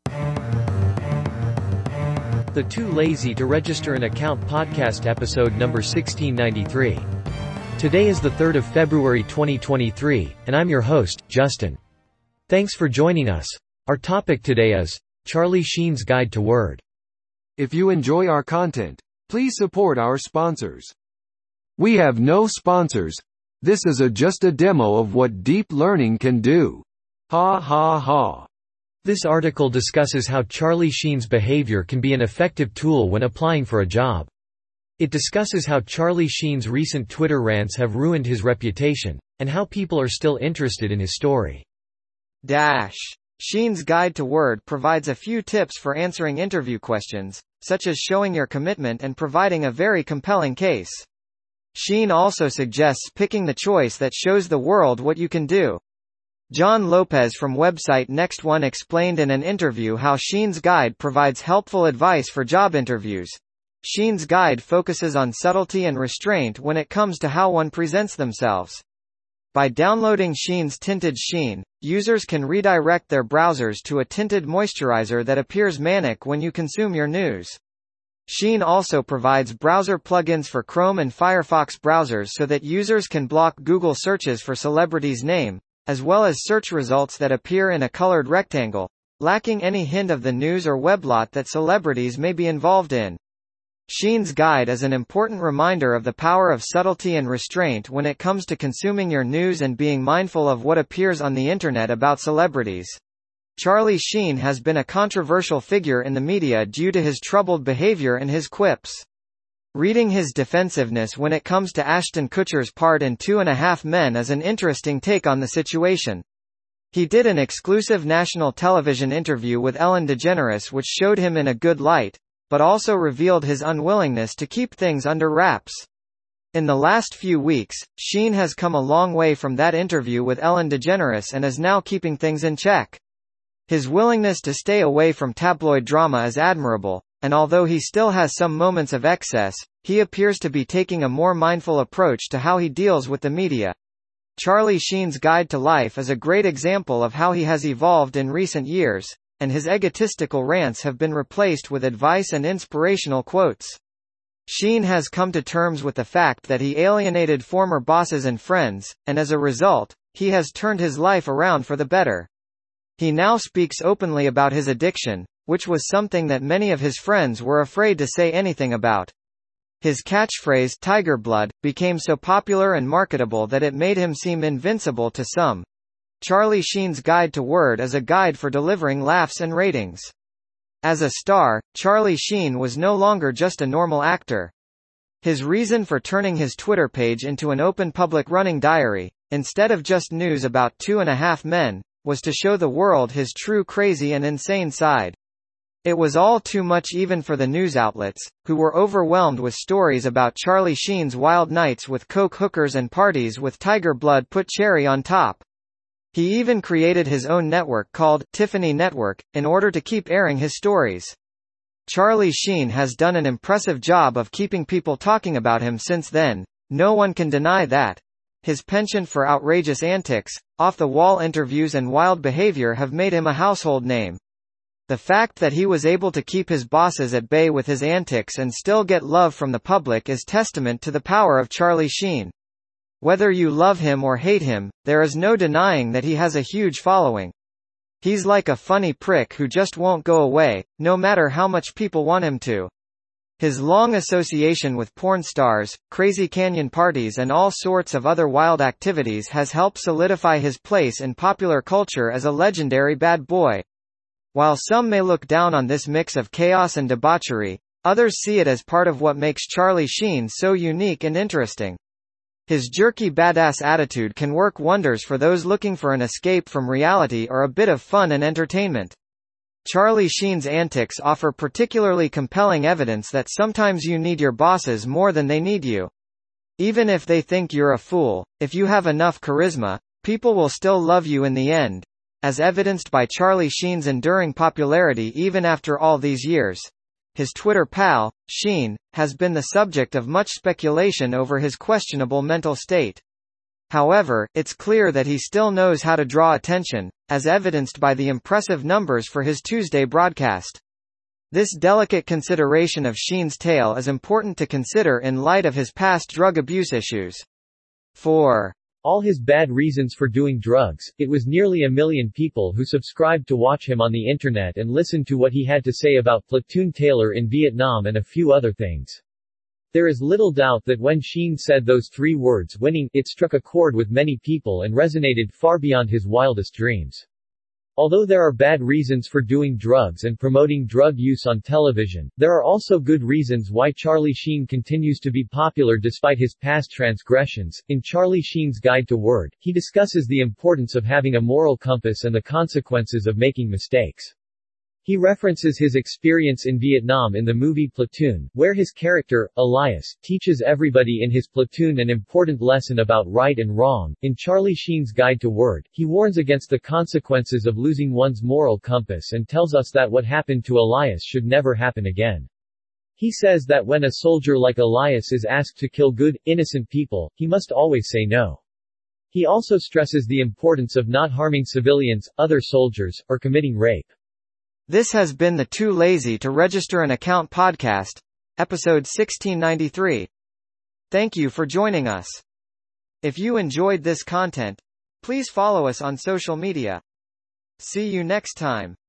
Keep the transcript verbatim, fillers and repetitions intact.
The Too Lazy to Register an Account podcast episode number sixteen ninety-three. Today is the third of February twenty twenty-three, and I'm your host, Justin. Thanks for joining us. Our topic today is Charlie Sheen's Guide to Word. If you enjoy our content, please support our sponsors. We have no sponsors. This is a just a demo of what deep learning can do. Ha ha ha. This article discusses how Charlie Sheen's behavior can be an effective tool when applying for a job. It discusses how Charlie Sheen's recent Twitter rants have ruined his reputation, and how people are still interested in his story. Dash. Sheen's Guide to Word provides a few tips for answering interview questions, such as showing your commitment and providing a very compelling case. Sheen also suggests picking the choice that shows the world what you can do. John Lopez from website Next One explained in an interview how Sheen's Guide provides helpful advice for job interviews. Sheen's Guide focuses on subtlety and restraint when it comes to how one presents themselves. By downloading Sheen's Tinted Sheen, users can redirect their browsers to a tinted moisturizer that appears manic when you consume your news. Sheen also provides browser plugins for Chrome and Firefox browsers so that users can block Google searches for celebrities' name, as well as search results that appear in a colored rectangle, lacking any hint of the news or weblot that celebrities may be involved in. Sheen's Guide is an important reminder of the power of subtlety and restraint when it comes to consuming your news and being mindful of what appears on the internet about celebrities. Charlie Sheen has been a controversial figure in the media due to his troubled behavior and his quips. Reading his defensiveness when it comes to Ashton Kutcher's part in Two and a Half Men is an interesting take on the situation. He did an exclusive national television interview with Ellen DeGeneres which showed him in a good light, but also revealed his unwillingness to keep things under wraps. In the last few weeks, Sheen has come a long way from that interview with Ellen DeGeneres and is now keeping things in check. His willingness to stay away from tabloid drama is admirable, and although he still has some moments of excess, he appears to be taking a more mindful approach to how he deals with the media. Charlie Sheen's Guide to Life is a great example of how he has evolved in recent years, and his egotistical rants have been replaced with advice and inspirational quotes. Sheen has come to terms with the fact that he alienated former bosses and friends, and as a result, he has turned his life around for the better. He now speaks openly about his addiction, which was something that many of his friends were afraid to say anything about. His catchphrase, "Tiger Blood," became so popular and marketable that it made him seem invincible to some. Charlie Sheen's Guide to Word is a guide for delivering laughs and ratings. As a star, Charlie Sheen was no longer just a normal actor. His reason for turning his Twitter page into an open public running diary, instead of just news about Two and a Half Men, was to show the world his true crazy and insane side. It was all too much even for the news outlets, who were overwhelmed with stories about Charlie Sheen's wild nights with coke hookers and parties with Tiger Blood put cherry on top. He even created his own network called Tiffany Network, in order to keep airing his stories. Charlie Sheen has done an impressive job of keeping people talking about him since then, no one can deny that. His penchant for outrageous antics, off-the-wall interviews and wild behavior have made him a household name. The fact that he was able to keep his bosses at bay with his antics and still get love from the public is testament to the power of Charlie Sheen. Whether you love him or hate him, there is no denying that he has a huge following. He's like a funny prick who just won't go away, no matter how much people want him to. His long association with porn stars, crazy canyon parties and all sorts of other wild activities has helped solidify his place in popular culture as a legendary bad boy. While some may look down on this mix of chaos and debauchery, others see it as part of what makes Charlie Sheen so unique and interesting. His jerky badass attitude can work wonders for those looking for an escape from reality or a bit of fun and entertainment. Charlie Sheen's antics offer particularly compelling evidence that sometimes you need your bosses more than they need you. Even if they think you're a fool, if you have enough charisma, people will still love you in the end, as evidenced by Charlie Sheen's enduring popularity even after all these years. His Twitter pal, Sheen, has been the subject of much speculation over his questionable mental state. However, it's clear that he still knows how to draw attention, as evidenced by the impressive numbers for his Tuesday broadcast. This delicate consideration of Sheen's tale is important to consider in light of his past drug abuse issues. four. All his bad reasons for doing drugs. It was nearly a million people who subscribed to watch him on the internet and listened to what he had to say about Platoon Taylor in Vietnam and a few other things. There is little doubt that when Sheen said those three words, winning, it struck a chord with many people and resonated far beyond his wildest dreams. Although there are bad reasons for doing drugs and promoting drug use on television, there are also good reasons why Charlie Sheen continues to be popular despite his past transgressions. In Charlie Sheen's Guide to Word, he discusses the importance of having a moral compass and the consequences of making mistakes. He references his experience in Vietnam in the movie Platoon, where his character, Elias, teaches everybody in his platoon an important lesson about right and wrong. In Charlie Sheen's Guide to Word, he warns against the consequences of losing one's moral compass and tells us that what happened to Elias should never happen again. He says that when a soldier like Elias is asked to kill good, innocent people, he must always say no. He also stresses the importance of not harming civilians, other soldiers, or committing rape. This has been the Too Lazy to Register an Account podcast, episode sixteen ninety-three. Thank you for joining us. If you enjoyed this content, please follow us on social media. See you next time.